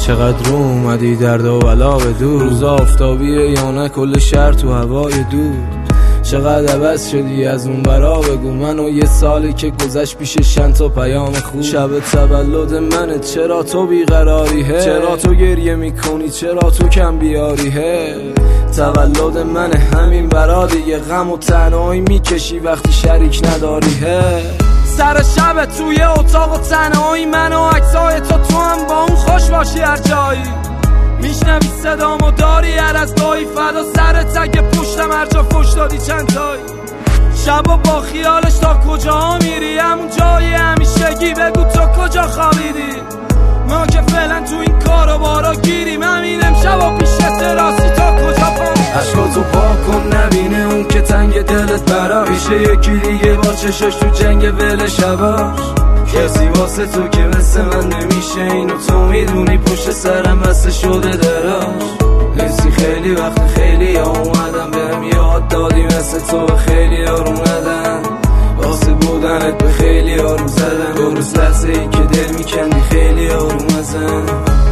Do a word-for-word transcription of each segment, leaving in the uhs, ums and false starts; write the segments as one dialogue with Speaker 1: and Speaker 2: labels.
Speaker 1: چقدر رو اومدی درد و بلا به دور، روز آفتابیه یا نه کل شهر تو هوای دور. چقدر عوض شدی از اون برا بگو، من و یه سالی که گذشت پیش چند تا پیام خوب. شب تولد منه چرا تو بیقراری هه، چرا تو گریه میکنی چرا تو کم بیاری هه. تولد منه همین برا دیگه، غم و تنهایی میکشی وقتی شریک نداری هه. سر شب توی اتاق و تنهایی من و عکسای تو تو هم با اون خوش باشی هر جایی. میشنوی صدامو داری هر از گاهی، فدا سر تگ پشتم هر جا فش دادی چند تایی. شبا با خیالش تا کجا میری، همون جای همیشگی بگو تو کجا خوابیدی. ما که فعلا تو این کارو بارا گیریم، همین امشبا پیش تراسی تا کجا پام. عشقاتو پاک کن نبینه اون که تنگ دلت برا، پیش یکی دیگه با چشاش تو جنگ ول شباش. کسی واسه تو که مثل من نمیشه، اینو تو میدونی پشت سرم بسته شده دراش. حسی خیلی وقت خیلی ها اومدن بهم یاد دادی مثل تو خیلی ها اومدن، واسه بودنت به خیلی ها رو زدن. درست لحظه ای که دل میکندی خیلی ها رو مزن.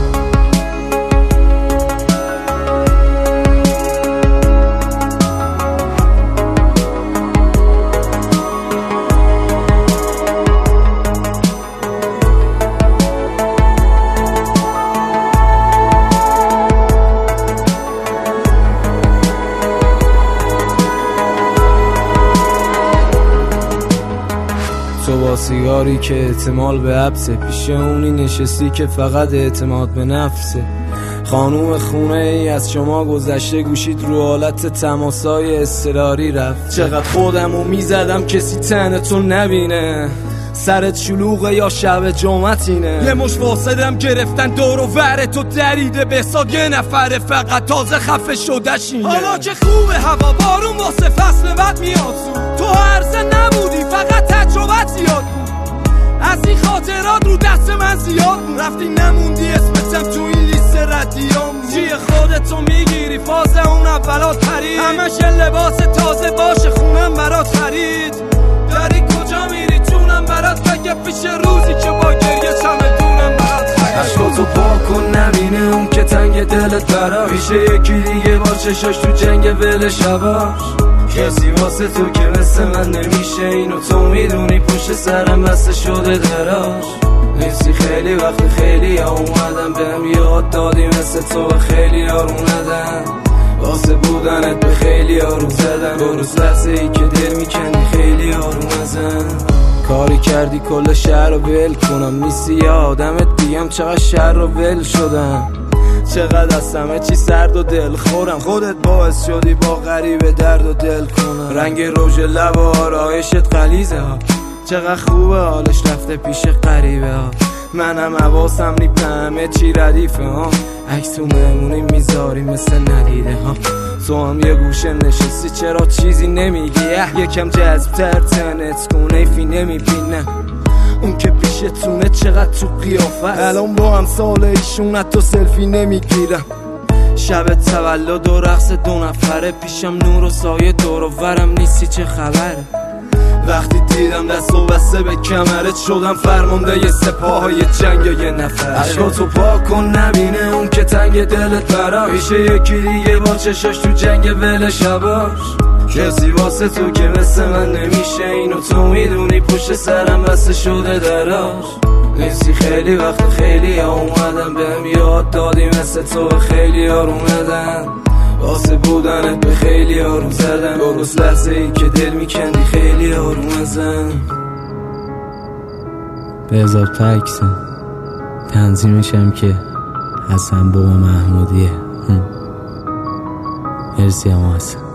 Speaker 1: تو با سیگاری که احتمال به حبسه، پیش اونی نشستی که فقط اعتماد به نفسه. خانوم خونه ای از شما گذشته، گوشید رو حالت تماسای اضطراری رفت. چقدر خودمو میزدم کسی تنتو نبینه، سرت شلوغه یا شب جمعتینه. یه مش واسدم گرفتن دور و ور تو دریده به حساب یه نفره فقط تازه خفه شدشینه. حالا که خوبه هوا بارون واسه فصل بعد میاد، تو عرضه نبودی فقط تجربت زیاد بود. از این خاطرات رو دست من زیاد بود، رفتی نموندی اسمتم تو این لیست ردیام. چیه خودتو میگیری فاز اون اولات پرید، همش لباس تازه باشه خونم برات خرید. داری کجا میری جونم برات بگه، پیش روزی که با گریه چمدونم برات خرید. عشقاتو پاک کن نبینه اون که تنگ دلت برا، پیش یکی دیگه با چشاش تو جنگ ول شباش. کسی واسه تو که مثل من نمیشه، اینو تو میدونی پشت سرم بسته شده دراش. حسی خیلی وقت خیلی ها اومدن بهم یاد دادی مثل تو خیلی ها اومدن، واسه بودنت به خیلی ها رو زدن. درست لحظه ای که دل میکندی خیلی ها رو مزن. کاری کردی کل شهر رو ول کنم، نیستی یه آدمت دیم چقدر شهر رو ول شدم. چقدر از همه چی سرد و دل خورم، خودت باعث شدی با غریبه درد و دل کنم. رنگ رژ لب و آرایشت غلیظه ها، چقدر خوبه حالش رفته پیش غریبه ها. منم حواسم نی به همه چی ردیفه ها، عکسون بمونی میذاری مثل ندیده ها. تو هم یه گوشه نشستی چرا چیزی نمیگی، یکم جذب تر تنت کن ایفی نمیبینه. اون که پیشتونه چقدر تو قیافه، الان با هم سال ایشون تو سلفی نمیگیرم. شب تولد و رقص دو نفره، پیشم نور و سایه دور و ورم نیستی چه خبره. وقتی دیدم دست و بسته به کمرت، شدم فرمانده یه سپاه یه جنگ یه نفر. عشقاتو پاک کن نبینه اون که تنگ دلت برا، پیش یکی دیگه با چشاش تو جنگ ول شباش. کسی واسه تو که مثل من نمیشه، اینو تو میدونی پشت سرم بسته شده دراش. حسی خیلی وقت خیلی ها اومدن بهم یاد دادی مثل تو خیلی ها اومدن، واسه بودنت به خیلی ها رو زدن. درست لحظه ای که دل میکندی خیلی ها رو مزن.
Speaker 2: بهزاد پکسن تنظیمشم که حسن بابا محمودیه. مرسی هم حسن.